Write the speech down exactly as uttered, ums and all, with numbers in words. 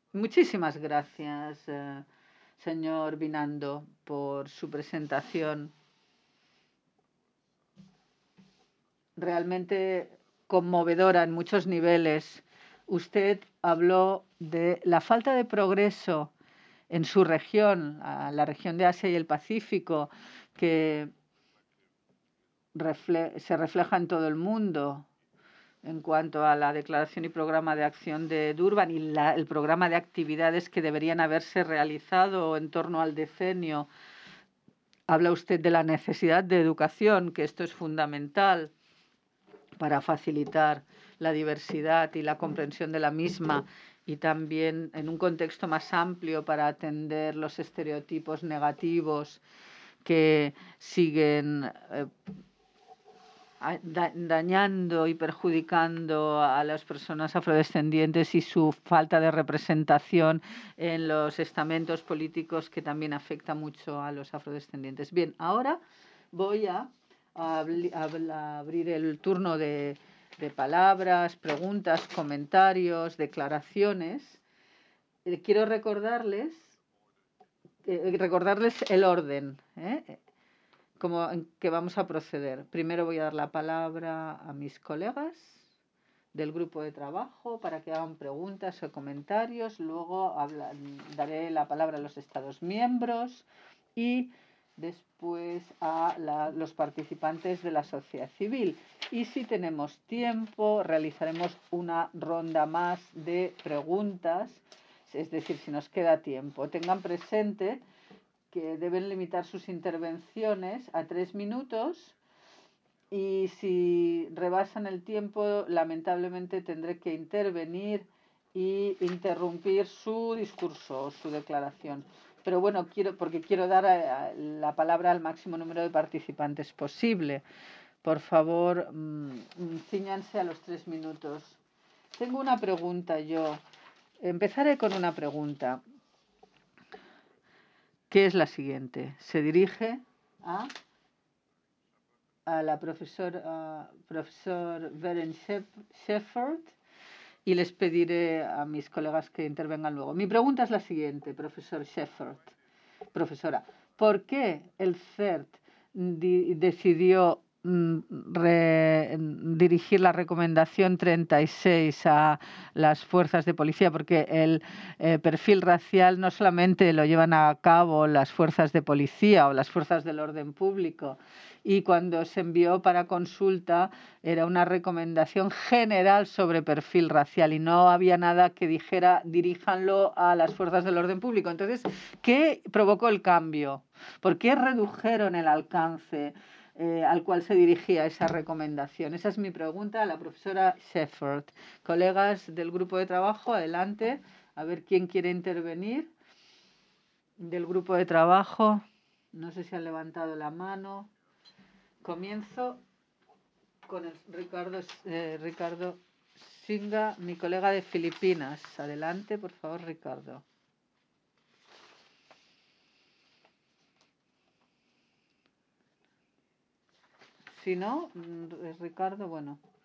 Muchísimas gracias, eh, señor Vinando, por su presentación realmente conmovedora en muchos niveles. Usted habló de la falta de progreso en su región, la región de Asia y el Pacífico, que refle se refleja en todo el mundo en cuanto a la declaración y programa de acción de Durban y la, el programa de actividades que deberían haberse realizado en torno al decenio. Habla usted de la necesidad de educación, que esto es fundamental para facilitar la diversidad y la comprensión de la misma, y también en un contexto más amplio para atender los estereotipos negativos que siguen eh, dañando y perjudicando a las personas afrodescendientes y su falta de representación en los estamentos políticos, que también afecta mucho a los afrodescendientes. Bien, ahora voy a, a, a abrir el turno de, de palabras, preguntas, comentarios, declaraciones. Eh, quiero recordarles, eh, recordarles el orden, ¿eh? Como en que vamos a proceder. Primero voy a dar la palabra a mis colegas del grupo de trabajo para que hagan preguntas o comentarios. Luego habla, daré la palabra a los Estados miembros y después a la, los participantes de la sociedad civil. Y si tenemos tiempo, realizaremos una ronda más de preguntas, es decir, si nos queda tiempo. Tengan presente que deben limitar sus intervenciones a tres minutos, y si rebasan el tiempo, lamentablemente tendré que intervenir y interrumpir su discurso, su declaración. Pero bueno, quiero, porque quiero dar a, a la palabra al máximo número de participantes posible. Por favor, mmm, cíñanse a los tres minutos. Tengo una pregunta yo. Empezaré con una pregunta, que es la siguiente. Se dirige a, a la profesora, profesor Veren Shepherd, y les pediré a mis colegas que intervengan luego. Mi pregunta es la siguiente, profesor Shepherd. Profesora, ¿por qué el C E R T decidió Re, dirigir la recomendación treinta y seis a las fuerzas de policía? Porque el eh, perfil racial no solamente lo llevan a cabo las fuerzas de policía o las fuerzas del orden público, y cuando se envió para consulta era una recomendación general sobre perfil racial y no había nada que dijera diríjanlo a las fuerzas del orden público. Entonces, ¿qué provocó el cambio? ¿Por qué redujeron el alcance Eh, al cual se dirigía esa recomendación? Esa es mi pregunta a la profesora Shepherd. Colegas del grupo de trabajo, adelante, a ver quién quiere intervenir. Del grupo de trabajo, no sé si han levantado la mano. Comienzo con el Ricardo, eh, Ricardo Singa, mi colega de Filipinas. Adelante, por favor, Ricardo. Si no, Ricardo, bueno.